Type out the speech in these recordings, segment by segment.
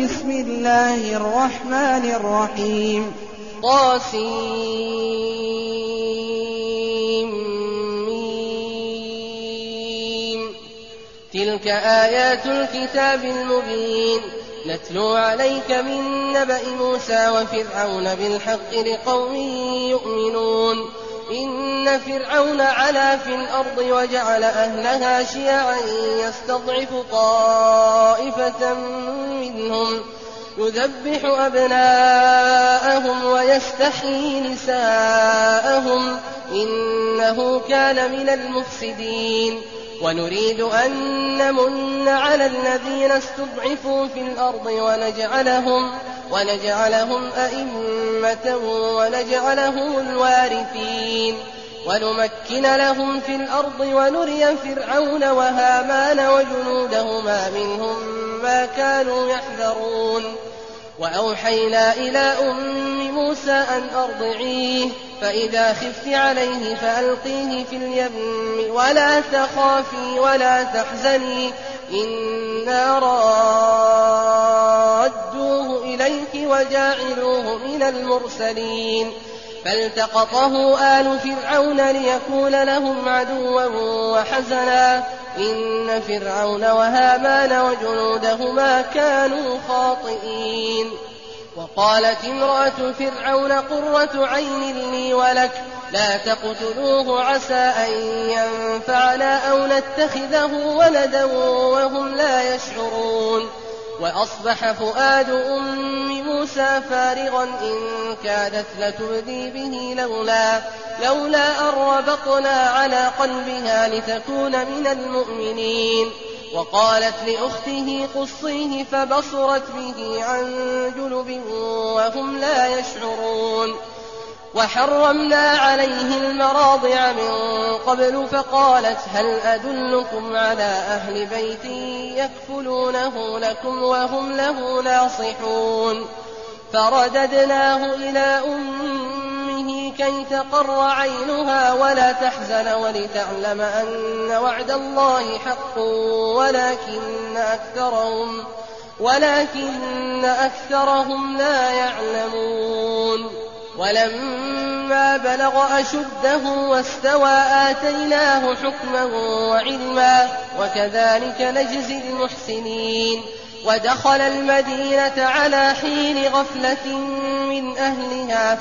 بسم الله الرحمن الرحيم طاسيم تلك آيات الكتاب المبين نتلو عليك من نبأ موسى وفرعون بالحق لقوم يؤمنون إن فرعون علا في الأرض وجعل أهلها شيعا يستضعف طائفة منهم يذبح أبناءهم ويستحيي نساءهم إنه كان من المفسدين ونريد أن نمن على الذين استضعفوا في الأرض ونجعلهم أئمة ونجعلهم الوارثين ونمكن لهم في الأرض ونري فرعون وهامان وجنودهما منهم ما كانوا يحذرون وأوحينا إلى أم موسى أن أرضعيه فإذا خفت عليه فألقيه في اليم ولا تخافي ولا تحزني إنا رادوه إليك وجاعلوه من المرسلين فالتقطه آل فرعون ليكون لهم عدوا وحزنا إن فرعون وهامان وجنودهما كانوا خاطئين وقالت امرأة فرعون قرة عين لي ولك لا تقتلوه عسى أن ينفعنا أو نتخذه ولدا وهم لا يشعرون وأصبح فؤاد أم موسى فارغا إن كادت لتبدي به لولا أن ربطنا على قلبها لتكون من المؤمنين وقالت لأخته قصيه فبصرت به عن جنب وهم لا يشعرون وحرمنا عليه المراضع من قبل فقالت هل أدلكم على أهل بيت يكفلونه لكم وهم له ناصحون فرددناه إلى أمه كي تقر عينها ولا تحزن ولتعلم أن وعد الله حق ولكن أكثرهم لا يعلمون ولما بلغ أشده واستوى آتيناه حكما وعلما وكذلك نجزي المحسنين ودخل المدينة على حين غفلة من أهلها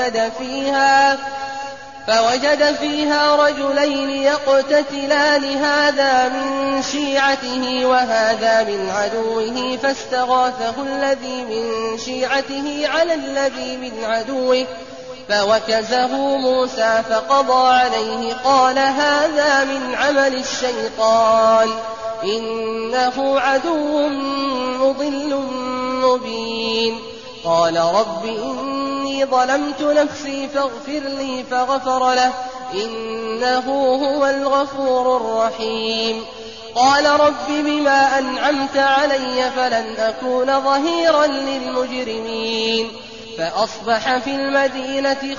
فوجد فيها رجلين يقتتلان هذا من شيعته وهذا من عدوه فاستغاثه الذي من شيعته على الذي من عدوه فوكزه موسى فقضى عليه قال هذا من عمل الشيطان إنه عدو مضل مبين قال رب إني ظلمت نفسي فاغفر لي فغفر له إنه هو الغفور الرحيم قال رب بما أنعمت علي فلن أكون ظهيرا للمجرمين فأصبح في المدينة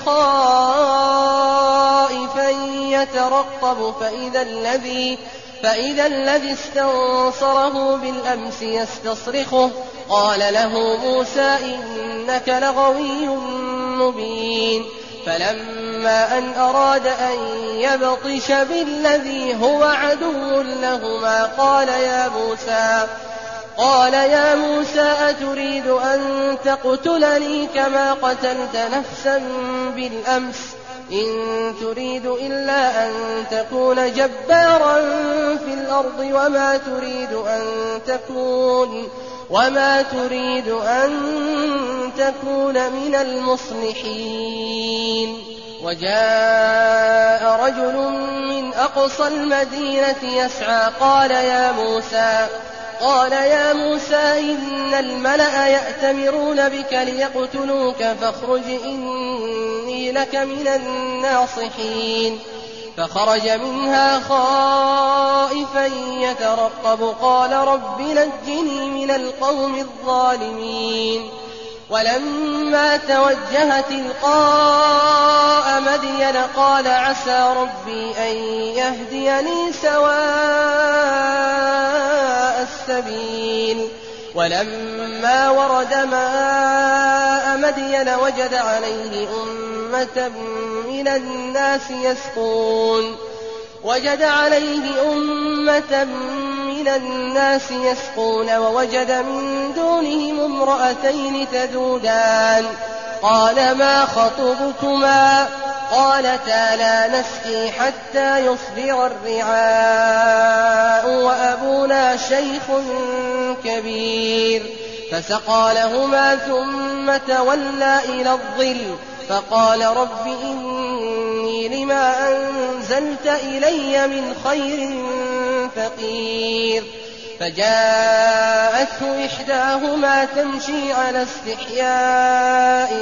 خائفا يترقب فإذا الذي استنصره بالأمس يستصرخه قال له موسى إنك لغوي مبين فلما أن أراد أن يبطش بالذي هو عدو لهما قال يا موسى أتريد أن تقتلني كما قتلت نفسا بالأمس إن تريد إلا أن تكون جبارا في الأرض وما تريد أن تكون من المصلحين وجاء رجل من أقصى المدينة يسعى قال يا موسى إن الملأ يأتمرون بك ليقتلوك فاخرج إني لك من الناصحين فخرج منها خائفا يترقب قال رب نجني من القوم الظالمين ولما توجه تلقاء مدين قال عسى ربي أن يهديني سواء السبيل ولما ورد ماء مدين وجد عليه أمة من الناس يسقون ووجد من دونهم امرأتين تذودان قال ما خطبكما قالتا لا نسقي حتى يصدر الرعاء وأبونا شيخ كبير فسقى لهما ثم تولى إلى الظل فقال رب إني لما أنزلت إلي من خير فقير فجاءته إحداهما تمشي على استحياء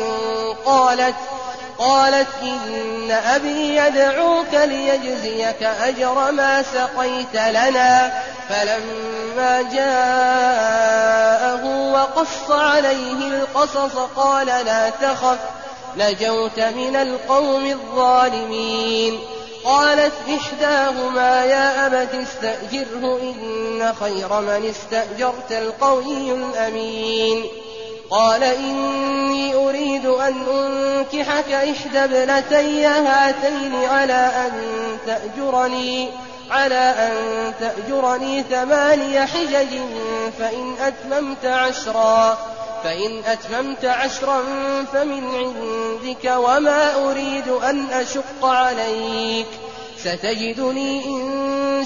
قالت إن أبي يدعوك ليجزيك أجر ما سقيت لنا فلما جاءه وقص عليه القصص قال لا تخف نجوت من القوم الظالمين قالت إحداهما يا أبت استأجره إن خير من استأجرت القوي الأمين قال إني أريد أن أنكحك إحدى ابنتي هاتين على أن تأجرني 8 حجج فإن أتممت عشرا فمن عندك وما أريد أن أشق عليك ستجدني إن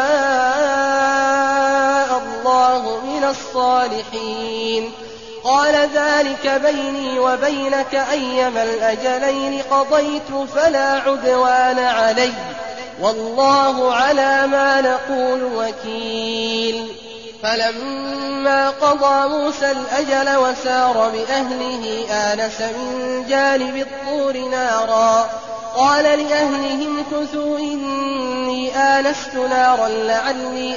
شاء الله من الصالحين قال ذلك بيني وبينك أيما الأجلين قضيت فلا عدوان علي والله على ما نقول وكيل فلما قضى موسى الأجل وسار بأهله آنس من جانب الطور نارا قال لأهلهم امكثوا إني آنست نارا لعلي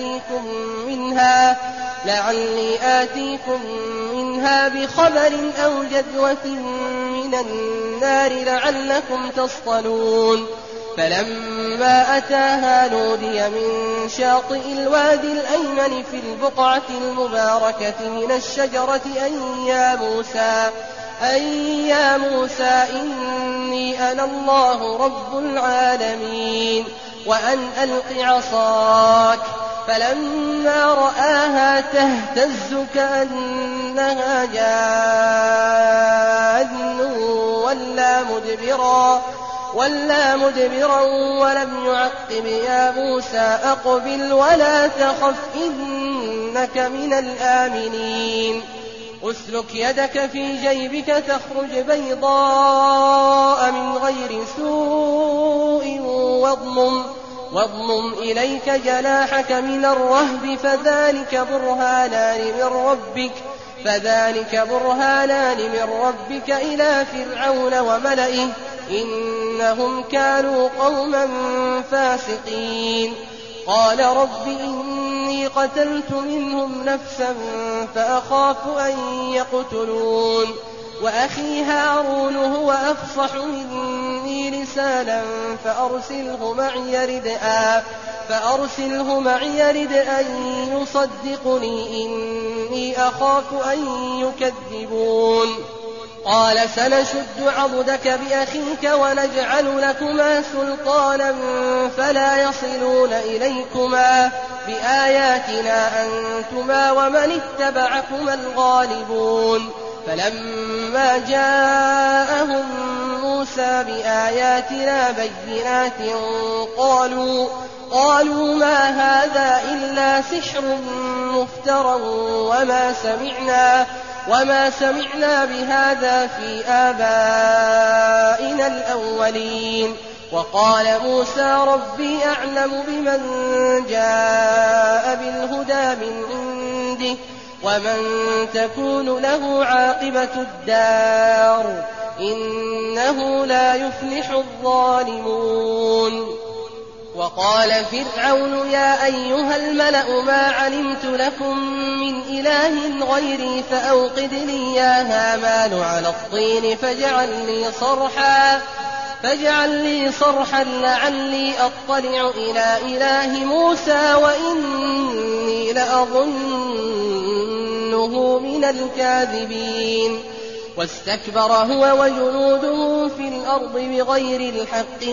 آتيكم منها بخبر أو جذوة من النار لعلكم تصطلون فلما أتاها نودي من شاطئ الوادي الأيمن في البقعة المباركة من الشجرة أن يا موسى إني أنا الله رب العالمين وأن ألق عصاك فلما رآها تهتز كأنها جان ولا مدبرا ولم يعقب يا موسى أقبل ولا تخف إنك من الآمنين أسلك يدك في جيبك تخرج بيضاء من غير سوء واضمم إليك جناحك من الرهب فذلك برهانان من ربك إلى فرعون وملئه إنهم كانوا قوما فاسقين قال رب إني قتلت منهم نفسا فأخاف أن يقتلون وأخي هارون هو أفصح مني لسانا فأرسله معي رد أن يصدقني إني أخاف أن يكذبون قال سنشد عضدك بأخيك ونجعل لكما سلطانا فلا يصلون إليكما بآياتنا أنتما ومن اتبعكما الغالبون فلما جاءهم موسى بآياتنا بينات قالوا ما هذا إلا سحر مفترى وما سمعنا بهذا في آبائنا الأولين وقال موسى ربي أعلم بمن جاء بالهدى من عنده ومن تكون له عاقبة الدار إنه لا يفلح الظالمون وقال فرعون يا أيها الملأ ما علمت لكم من إله غيري فأوقد لي يا هامان على الطين فاجعل لي صرحا لعلي أطلع إلى إله موسى وإني لأظنه وجنوده من الكاذبين واستكبر هو وجنوده في الأرض بغير الحق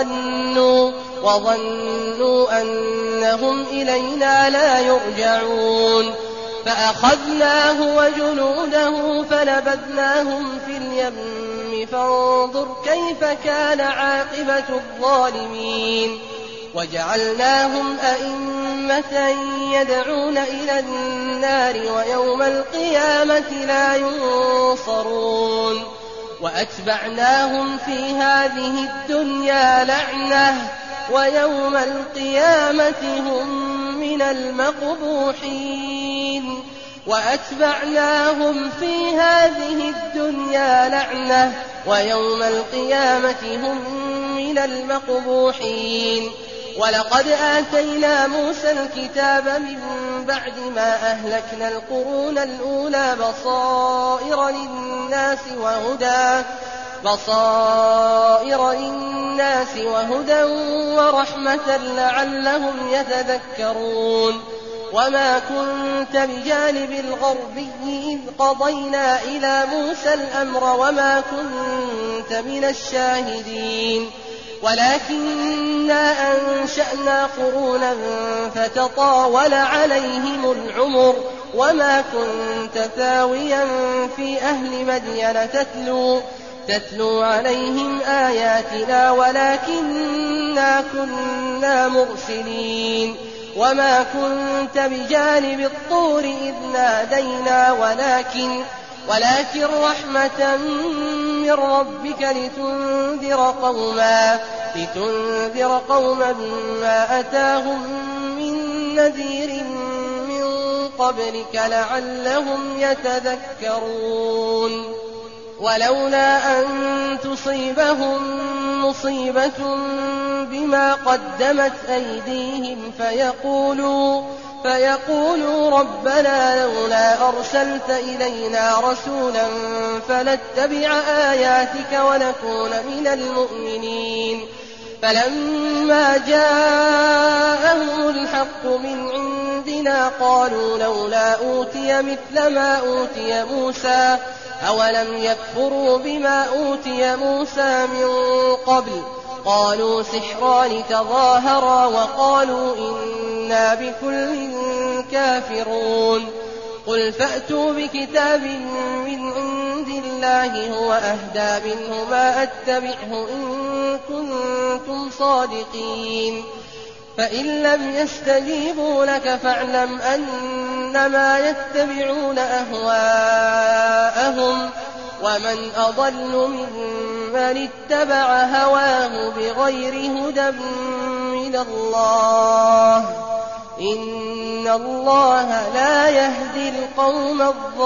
وظنوا أنهم إلينا لا يرجعون فأخذناه وجنوده فنبذناهم في اليم فانظر كيف كان عاقبة الظالمين وجعلناهم أئمة يدعون إلى النار ويوم القيامة لا ينصرون وأتبعناهم في هذه الدنيا لعنة ويوم القيامة هم من المقبوحين وأتبعناهم في هذه الدنيا لعنة ويوم القيامة هم من المقبوحين ولقد آتينا موسى الكتاب من بعد ما أهلكنا القرون الأولى بصائر للناس وهدى ورحمة لعلهم يتذكرون وما كنت بجانب الغربي إذ قضينا إلى موسى الأمر وما كنت من الشاهدين ولكننا أنشأنا قرونا فتطاول عليهم العمر وما كنت ثاويا في أهل مدين تتلو عليهم آياتنا ولكننا كنا مرسلين وما كنت بجانب الطور إذ نادينا ولكن رحمة من ربك لتنذر قوما ما أتاهم من نذير من قبلك لعلهم يتذكرون ولولا أن تصيبهم مصيبة بما قدمت أيديهم فيقولوا ربنا لولا أرسلت إلينا رسولا فنتبع آياتك ونكون من المؤمنين فلما جاءهم الحق من عندنا قالوا لولا أوتي مثل ما أوتي موسى أولم يكفروا بما أوتي موسى من قبل قالوا سحران تظاهرا وقالوا إنا بكل كافرون قل فأتوا بكتاب من عند الله هو أهدى منهما أتبعه إن كنتم صادقين فإن لم يستجيبوا لك فاعلم أنما يتبعون أهواءهم ومن أضل ممن اتبع هواه بغير هدى من الله إن الله لا يهدي القوم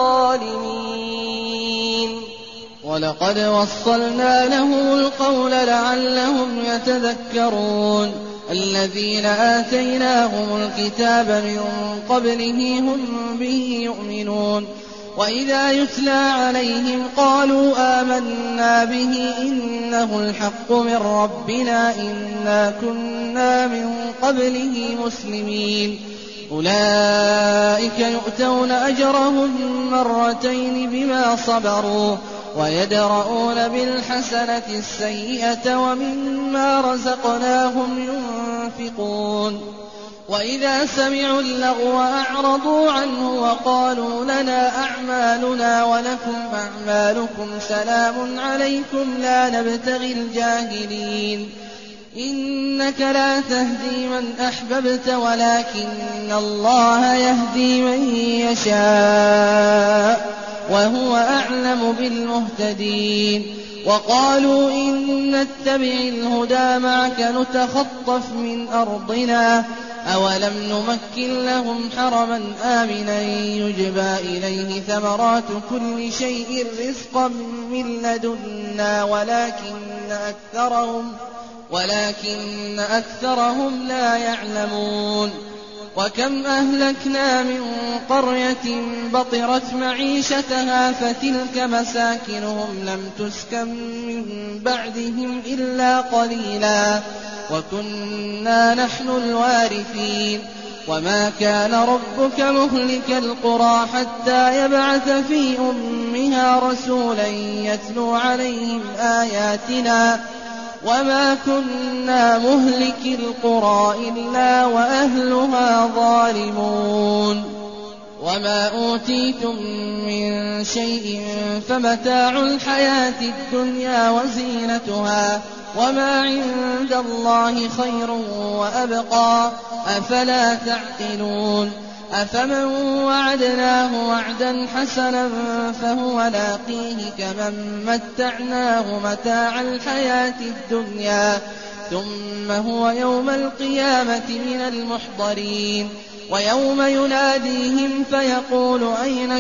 الظالمين ولقد وصلنا لهم القول لعلهم يتذكرون الذين آتيناهم الكتاب من قبله هم به يؤمنون وإذا يتلى عليهم قالوا آمنا به إنه الحق من ربنا إنا كنا من قبله مسلمين أولئك يؤتون أجرهم مرتين بما صبروا ويدرؤون بالحسنة السيئة ومما رزقناهم ينفقون وإذا سمعوا اللغو أعرضوا عنه وقالوا لنا أعمالنا ولكم أعمالكم سلام عليكم لا نبتغي الجاهلين إنك لا تهدي من أحببت ولكن الله يهدي من يشاء وهو أعلم بالمهتدين وقالوا إن نتبع الهدى معك نتخطف من أرضنا أولم نمكن لهم حرما آمنا يجبى إليه ثمرات كل شيء رزقا من لدنا ولكن أكثرهم لا يعلمون وكم أهلكنا من قرية بطرت معيشتها فتلك مساكنهم لم تسكن من بعدهم إلا قليلا وكنا نحن الوارثين وما كان ربك مهلك القرى حتى يبعث في أمها رسولا يتلو عليهم آياتنا وما كنا مهلك القرى إلا وأهلها ظالمون وما أوتيتم من شيء فمتاع الحياة الدنيا وزينتها وما عند الله خير وأبقى أفلا تعقلون أفمن وعدناه وعدا حسنا فهو لاقيه كمن متعناه متاع الحياة الدنيا ثم هو يوم القيامة من المحضرين ويوم يناديهم فيقول أين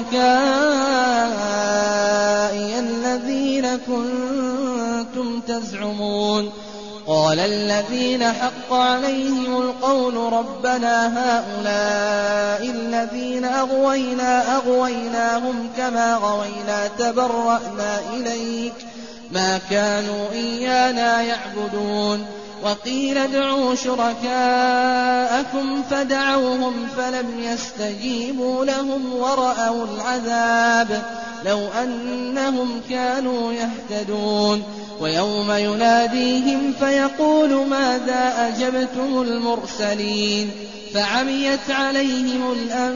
شركائي الذين كنتم تزعمون قال الذين حق عليهم القول ربنا هؤلاء الذين أغويناهم كما غوينا تبرأنا إليك ما كانوا إيانا يعبدون وقيل ادعوا شركاءكم فدعوهم فلم يستجيبوا لهم ورأوا العذاب لو أنهم كانوا يهتدون ويوم يناديهم فيقول ماذا أجبتم المرسلين فعميت عليهم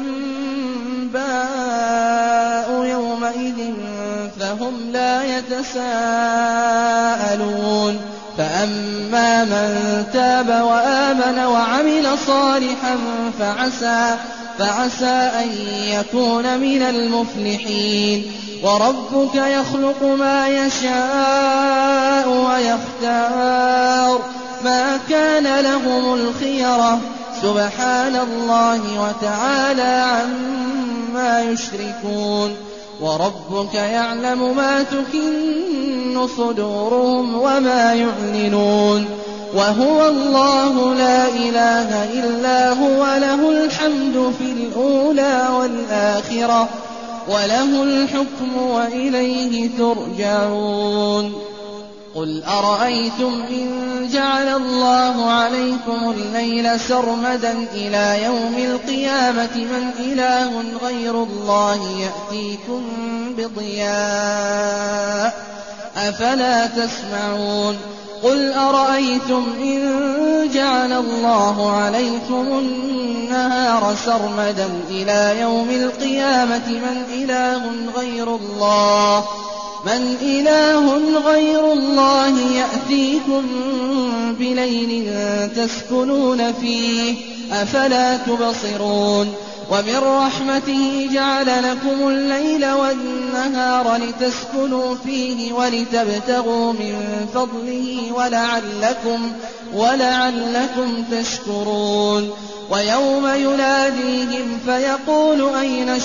الأنباء يومئذ فهم لا يتساءلون فأما من تاب وآمن وعمل صالحا فعسى أن يكون من المفلحين وربك يخلق ما يشاء ويختار ما كان لهم الخيرة سبحان الله وتعالى عما يشركون وربك يعلم ما تكن صدورهم وما يعلنون وهو الله لا إله إلا هو له الحمد في الأولى والآخرة وله الحكم وإليه ترجعون قل أرأيتم إن جعل الله عليكم الليل سرمدا إلى يوم القيامة من إله غير الله يأتيكم بضياء أفلا تسمعون قل أرأيتم إن جعل الله عليكم النهار سرمدا إلى يوم القيامة من إله غير الله يأتيكم بليل تسكنون فيه أفلا تبصرون ومن رحمته جعل لكم الليل والنهار لتسكنوا فيه ولتبتغوا من فضله ولعلكم تشكرون ويوم يناديهم فيقول أين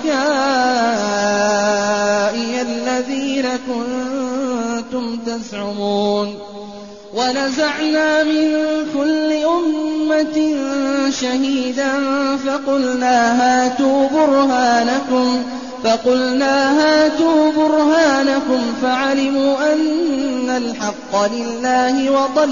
شركائي الذين كنتم تزعمون ونزعنا من كل أمة شهيدا فقلنا هاتوا برهانكم فعلموا أن الحق لله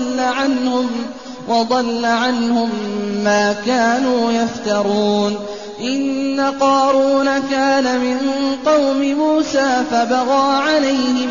وضل عنهم ما كانوا يفترون إن قارون كان من قوم موسى فبغى عليهم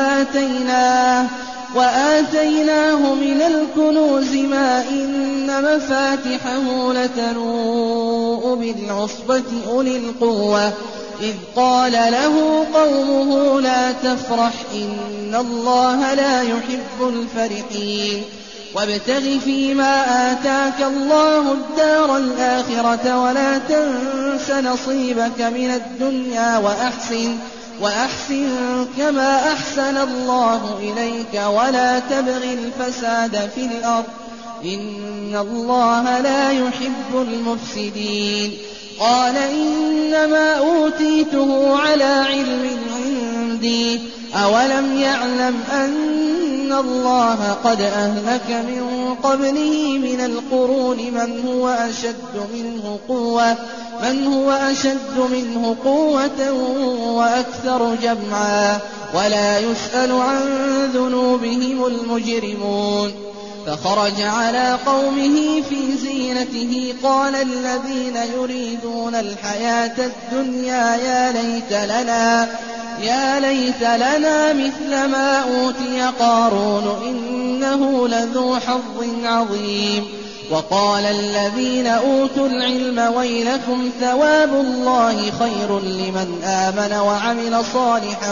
وآتيناه من الكنوز ما إن مفاتحه لتنوء بالعصبة أولي القوة إذ قال له قومه لا تفرح إن الله لا يحب الفرحين وابتغ فيما آتاك الله الدار الآخرة ولا تنس نصيبك من الدنيا وأحسن كما أحسن الله إليك ولا تبغ الفساد في الأرض إن الله لا يحب المفسدين قال إنما أوتيته على علم عندي أولم يعلم أن الله قد أهلك من قبله من القرون من هو أشد منه قوة وأكثر جمعا ولا يسأل عن ذنوبهم المجرمون فخرج على قومه في زينته قال الذين يريدون الحياة الدنيا يا ليت لنا مثل ما أوتي قارون إنه لذو حظ عظيم. وقال الذين أوتوا العلم ويلكم ثواب الله خير لمن آمن وعمل صالحا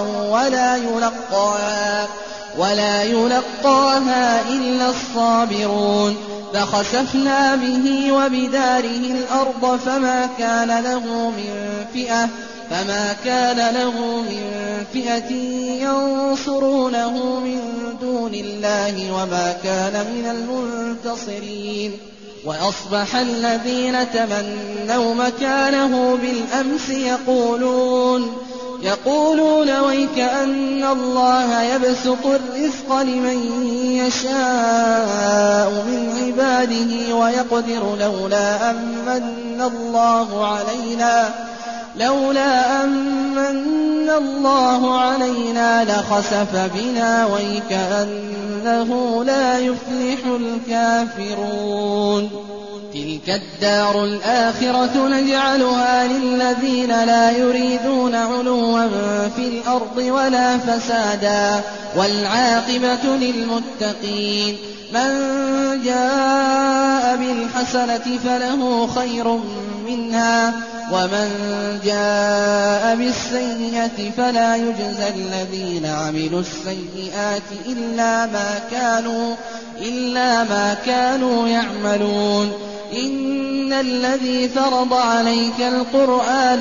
ولا يلقاها إلا الصابرون. فخسفنا به وبداره الأرض فما كان له من فئة ينصرونه من دون الله وما كان من المنتصرين. وأصبح الذين تمنوا مكانه بالأمس يقولون ويكأن الله يبسط الرزق لمن يشاء من عباده ويقدر لولا أمن الله علينا لخسف بنا ويكأنه لا يفلح الكافرون. تلك الدار الآخرة نجعلها للذين لا يريدون علوا في الأرض ولا فسادا والعاقبة للمتقين. من جاء بالحسنة فله خير منها ومن جاء بالسيئة فلا يجزى الذين عملوا السيئات إلا ما كانوا يعملون. إن الذي فرض عليك القرآن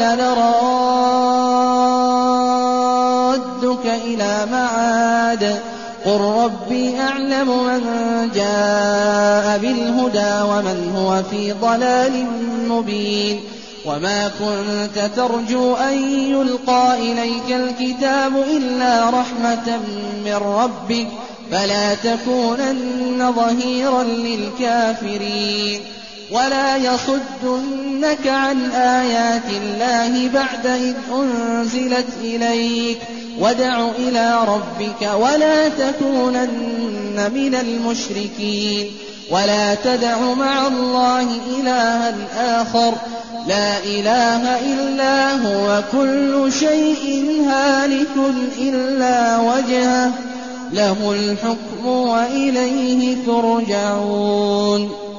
لرادك إلى معاد قل ربي أعلم من جاء بالهدى ومن هو في ضلال مبين. وما كنت ترجو أن يلقى إليك الكتاب إلا رحمة من ربك فلا تكونن ظهيرا للكافرين. ولا يصدنك عن آيات الله بعد إذ أنزلت إليك وادع إلى ربك ولا تكونن من المشركين. ولا تدع مع الله إلها آخر لا إله إلا هو كل شيء هالك إلا وجهه له الحكم وإليه ترجعون.